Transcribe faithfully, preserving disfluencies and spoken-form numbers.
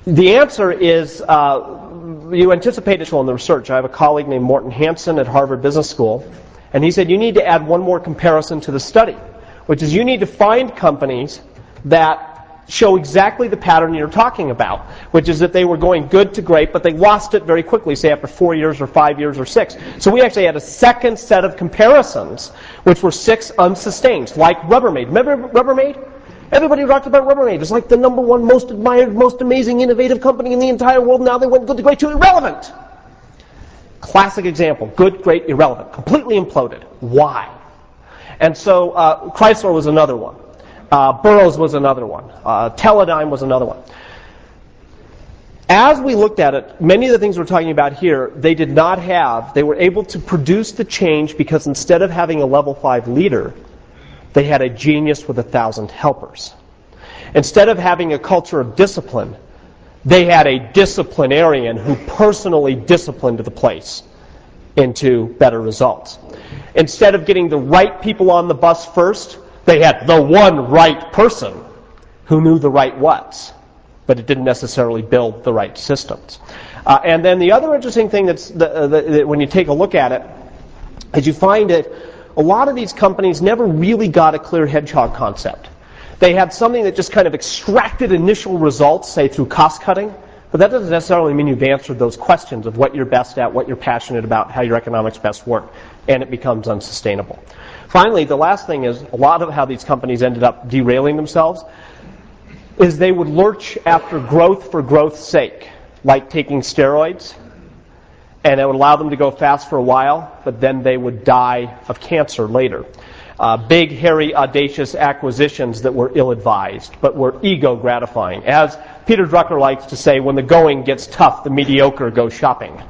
The answer is, uh, you anticipate this well in the research. I have a colleague named Morton Hansen at Harvard Business School, and he said you need to add one more comparison to the study, which is you need to find companies that show exactly the pattern you're talking about, which is that they were going good to great, but they lost it very quickly, say after four years or five years or six. So we actually had a second set of comparisons, which were six unsustained, like Rubbermaid. Remember Rubbermaid? Everybody talked about Rubbermaid. It's like the number one most admired, most amazing, innovative company in the entire world. Now they went good to great to irrelevant. Classic example. Good, great, irrelevant. Completely imploded. Why? And so uh, Chrysler was another one. Uh, Burroughs was another one. Uh, Teledyne was another one. As we looked at it, many of the things we're talking about here, they did not have, they were able to produce the change because instead of having a level five leader, they had a genius with a thousand helpers. Instead of having a culture of discipline, they had a disciplinarian who personally disciplined the place into better results. Instead of getting the right people on the bus first, they had the one right person who knew the right what's, but it didn't necessarily build the right systems. Uh, and then the other interesting thing that's the, uh, the, the, when you take a look at it is you find that a lot of these companies never really got a clear hedgehog concept. They had something that just kind of extracted initial results, say through cost cutting, but that doesn't necessarily mean you've answered those questions of what you're best at, what you're passionate about, how your economics best work, and it becomes unsustainable. Finally, the last thing is a lot of how these companies ended up derailing themselves is they would lurch after growth for growth's sake, like taking steroids, and it would allow them to go fast for a while, but then they would die of cancer later. Uh, big, hairy, audacious acquisitions that were ill-advised, but were ego-gratifying. As Peter Drucker likes to say, when the going gets tough, the mediocre go shopping.